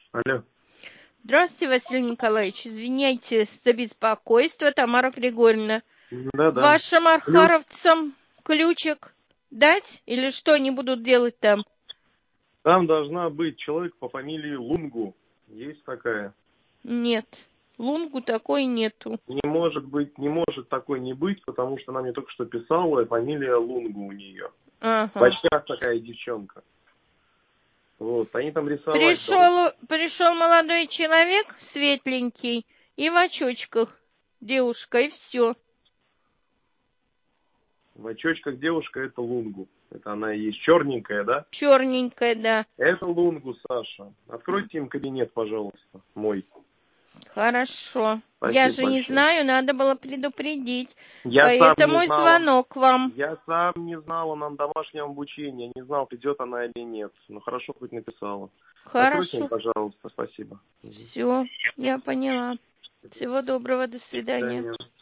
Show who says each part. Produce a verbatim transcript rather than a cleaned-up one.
Speaker 1: Алло.
Speaker 2: Здравствуйте, Василий Николаевич. Извиняйте за беспокойство, Тамара Григорьевна.
Speaker 1: Да, да.
Speaker 2: Вашим архаровцам ключик дать или что они будут делать там?
Speaker 1: Там должна быть человек по фамилии Лунгу. Есть такая?
Speaker 2: Нет, Лунгу такой нету.
Speaker 1: Не может быть, не может такой не быть, потому что она мне только что писала, фамилия Лунгу у нее.
Speaker 2: Ага.
Speaker 1: Почти такая девчонка. Вот, они там рисовать должны.
Speaker 2: Пришел, пришел молодой человек, светленький, и в очочках девушка, и все.
Speaker 1: В очочках девушка — это Лунгу. Это она и есть черненькая, да?
Speaker 2: Черненькая, да.
Speaker 1: Это Лунгу, Саша. Откройте им кабинет, пожалуйста, мой.
Speaker 2: Хорошо.
Speaker 1: Спасибо
Speaker 2: Я же не
Speaker 1: большое.
Speaker 2: знаю, надо было предупредить.
Speaker 1: Я
Speaker 2: Поэтому
Speaker 1: сам не
Speaker 2: и
Speaker 1: знал,
Speaker 2: звонок вам.
Speaker 1: Я сам не знал, она на домашнем обучении. Не знал, придет она или нет. Ну, хорошо, хоть написала. Откройте мне,
Speaker 2: Хорошо.
Speaker 1: пожалуйста, спасибо.
Speaker 2: Все, я поняла. Всего доброго, до
Speaker 1: До
Speaker 2: свидания.
Speaker 1: свидания.